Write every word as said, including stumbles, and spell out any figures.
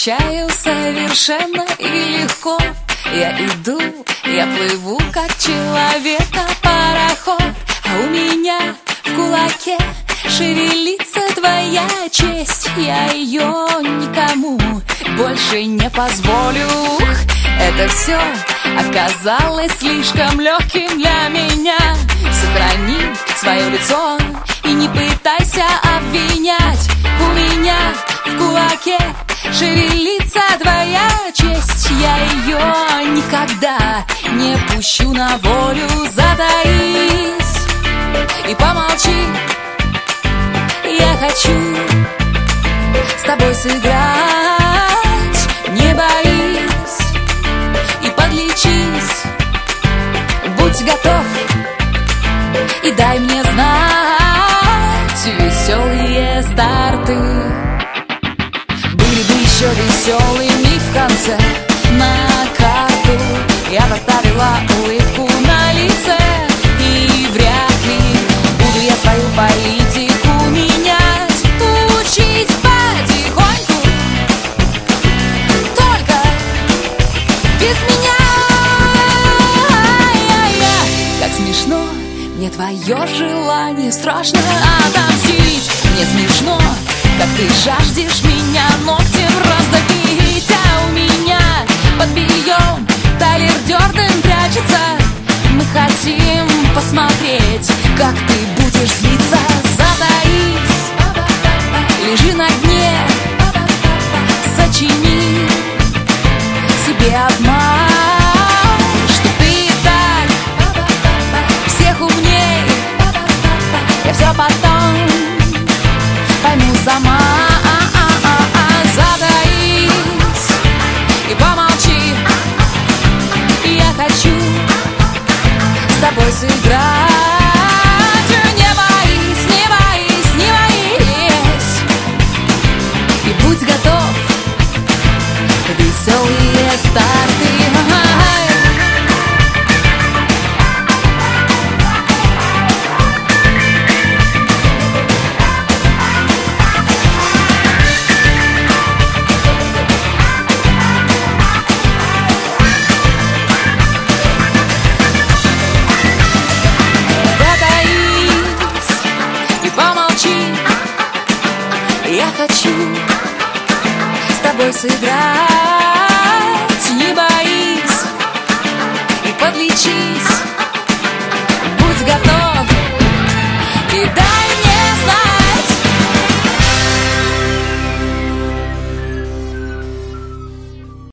Встречаю совершенно и легко. Я иду, я плыву, как человека-пароход, а у меня в кулаке шевелится твоя честь. Я ее никому больше не позволю. Это все оказалось слишком легким для меня. Сохрани свое лицо и не пытайся обвинять. У меня в кулаке шевелится твоя честь. Я ее никогда не пущу на волю. Затаись и помолчи. Я хочу с тобой сыграть. Не боись и подлечись. Будь готов и дай мне знать. Веселые старты были бы еще веселыми в конце. На карту я поставила улыбку на лице. И вряд ли буду я свою политику менять. Учись потихоньку, только без меня. Как смешно, мне твое желание страшно отомстить. Мне смешно, как ты жаждешь меня ногтем раздавить. А у меня под бельем Тайлер Дёрден прячется. Мы хотим посмотреть, как ты будешь злиться. Затаись, лежи на дне, сочини себе обман, что ты так всех умней. Я все потом пойму сама. Затаись и помолчи. Я хочу с тобой сыграть. Не боись, не боись, не боись. И будь готов. Веселые старты. Я хочу с тобой сыграть.